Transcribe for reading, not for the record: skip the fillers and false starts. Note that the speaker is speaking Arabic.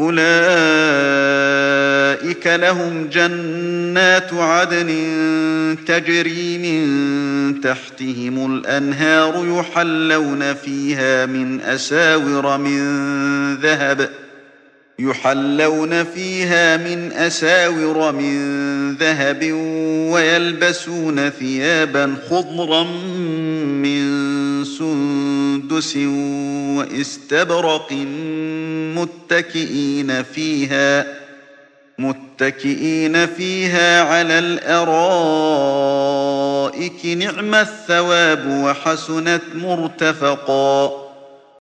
أولئك لهم جنات عدن تجري من تحتهم الأنهار يحلون فيها من أساور من ذهب ويلبسون ثيابا خضرا من سندس وإستبرق متكئين فيها على الأرائك نعم الثواب وحسنت مرتفقا